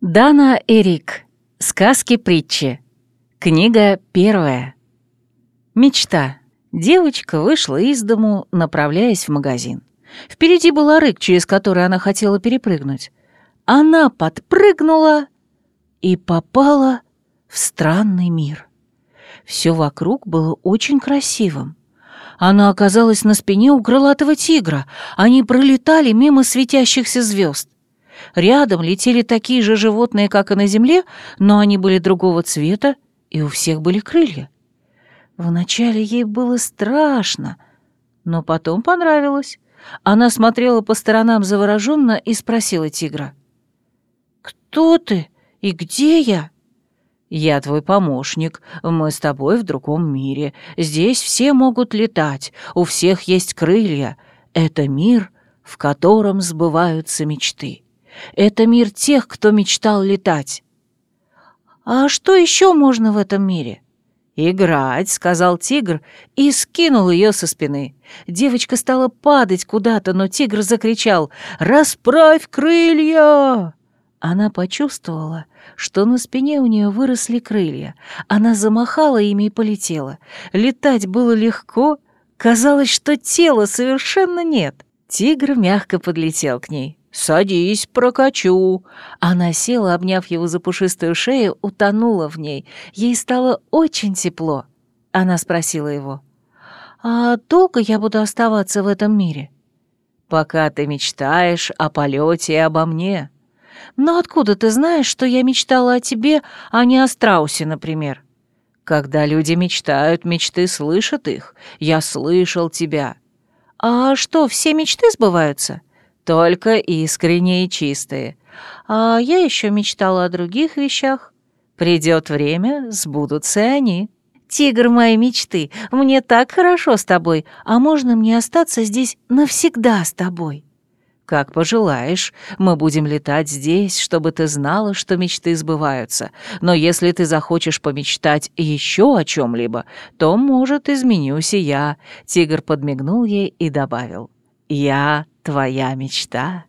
Дана Эрик. Сказки-притчи. Книга 1. Мечта. Девочка вышла из дому, направляясь в магазин. Впереди был арык, через который она хотела перепрыгнуть. Она подпрыгнула и попала в странный мир. Все вокруг было очень красивым. Она оказалась на спине у крылатого тигра. Они пролетали мимо светящихся звезд. Рядом летели такие же животные, как и на земле, но они были другого цвета, и у всех были крылья. Вначале ей было страшно, но потом понравилось. Она смотрела по сторонам завороженно и спросила тигра: «Кто ты и где я?» «Я твой помощник. Мы с тобой в другом мире. Здесь все могут летать, у всех есть крылья. Это мир, в котором сбываются мечты. Это мир тех, кто мечтал летать». «А что еще можно в этом мире?» «Играть», — сказал тигр и скинул ее со спины. Девочка стала падать куда-то, но тигр закричал: «Расправь крылья!» Она почувствовала, что на спине у нее выросли крылья. Она замахала ими и полетела. Летать было легко, казалось, что тела совершенно нет. Тигр мягко подлетел к ней. «Садись, прокачу». Она села, обняв его за пушистую шею, утонула в ней. Ей стало очень тепло. Она спросила его: «А долго я буду оставаться в этом мире?» «Пока ты мечтаешь о полете и обо мне». «Но откуда ты знаешь, что я мечтала о тебе, а не о страусе, например?» «Когда люди мечтают, мечты слышат их. Я слышал тебя». «А что, все мечты сбываются?» «Только искренние и чистые. А я еще мечтала о других вещах. Придет время, сбудутся и они». «Тигр моей мечты, мне так хорошо с тобой, а можно мне остаться здесь навсегда с тобой?» «Как пожелаешь. Мы будем летать здесь, чтобы ты знала, что мечты сбываются. Но если ты захочешь помечтать еще о чем-либо, то, может, изменюсь и я». Тигр подмигнул ей и добавил: «Я твоя мечта».